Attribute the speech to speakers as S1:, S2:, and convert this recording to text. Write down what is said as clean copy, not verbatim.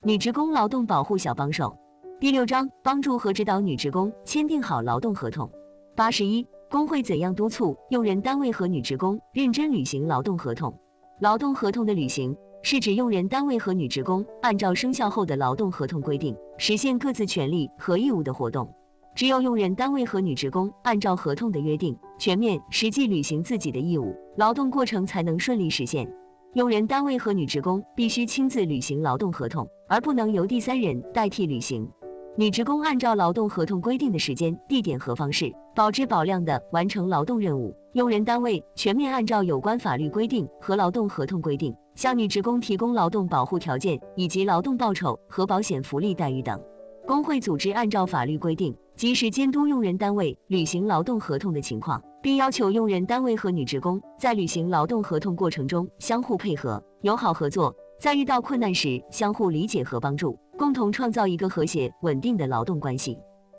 S1: 女职工劳动保护小帮手。第6章，帮助和指导女职工签订好劳动合同。81、工会怎样督促用人单位和女职工认真履行劳动合同？劳动合同的履行是指用人单位和女职工按照生效后的劳动合同规定，实现各自权利和义务的活动。只有用人单位和女职工按照合同的约定，全面实际履行自己的义务，劳动过程才能顺利实现。用人单位和女职工必须亲自履行劳动合同，而不能由第三人代替履行。女职工按照劳动合同规定的时间、地点和方式，保质保量地完成劳动任务。用人单位全面按照有关法律规定和劳动合同规定，向女职工提供劳动保护条件以及劳动报酬和保险福利待遇等。工会组织按照法律规定，及时监督用人单位履行劳动合同的情况，并要求用人单位和女职工在履行劳动合同过程中相互配合、友好合作，在遇到困难时相互理解和帮助，共同创造一个和谐稳定的劳动关系。